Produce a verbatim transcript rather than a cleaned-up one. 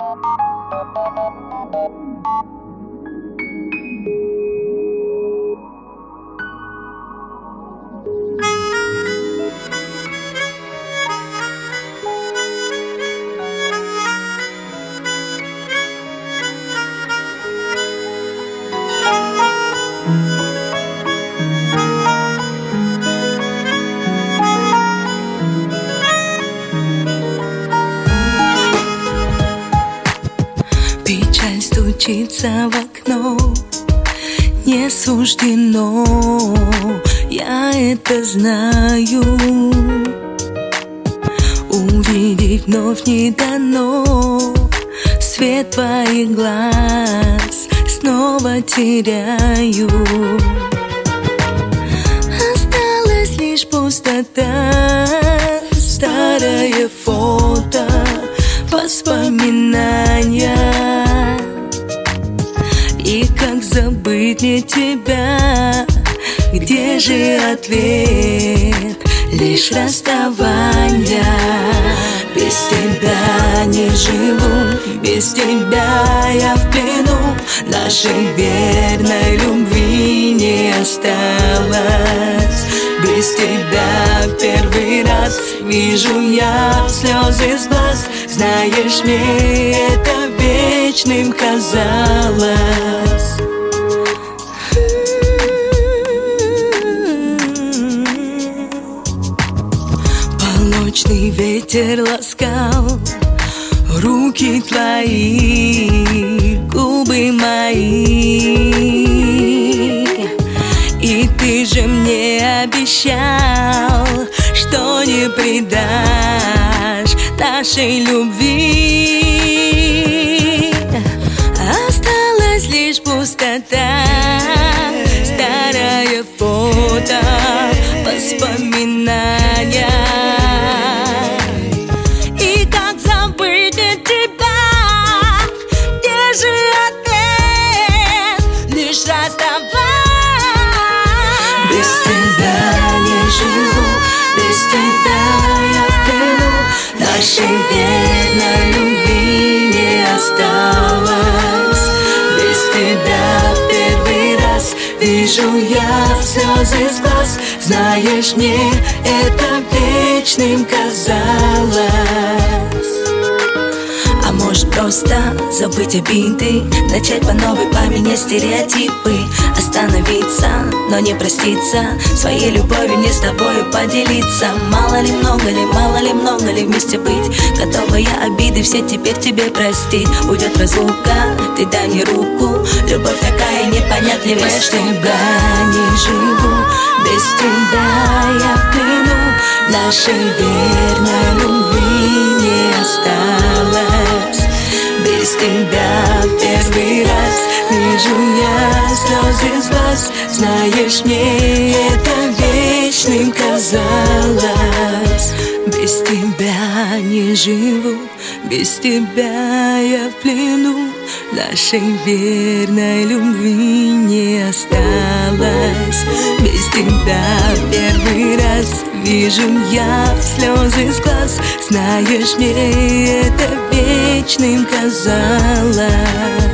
Печаль стучится в окно, не суждено, я это знаю. Увидеть вновь не дано, свет твоих глаз снова теряю. Осталась лишь пустота, старое фото, воспоминания. И как забыть мне тебя? Где же ответ? Лишь расставание. Без тебя не живу, без тебя я в плену. Нашей верной любви не осталось. Без тебя в первый раз вижу я слезы с глаз. Знаешь, мне это вечным казалось. Полночный ветер ласкал руки твои, губы мои. И ты же мне обещал, что не предашь нашей любви. Осталась лишь пустота, старое фото, воспоминания. И как забыть тебя? Где же ответ? Лишь расставание. Без тебя не живу, без тебя я в плену. Нашей верной любви не осталось. Без тебя в первый раз вижу я слезы с глаз. Знаешь, мне это вечным казалось. А может просто забыть обиды, начать по новой поменять стереотипы, остановиться, но не проститься, своей любовью не с тобою поделиться. Мало ли, много ли, мало ли, много ли вместе быть. Готова я обиды все теперь тебе простить. Уйдет разлука, ты дай мне руку. Любовь такая непонятливая, что тебя не живу. Без тебя я в плену. Нашей верной любви не осталось. Без тебя в первый раз вижу я слезы с глаз. Знаешь, мне это вечным казалось. Без тебя не живу, без тебя я в плену. Нашей верной любви не осталось. Без тебя в первый раз вижу я слезы с глаз. Знаешь, мне это вечным казалось.